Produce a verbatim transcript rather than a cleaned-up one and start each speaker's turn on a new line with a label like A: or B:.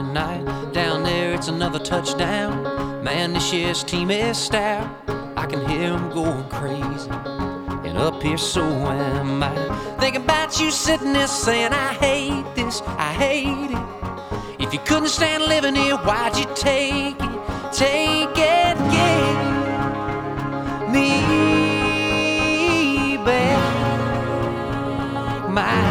A: tonight. Down there it's another touchdown. Man, this year's team is stout. I can hear them going crazy, and up here so am I. Thinking about you sitting there saying, I hate this, I hate it. If you couldn't stand living here, why'd you take it? Take it, give me back my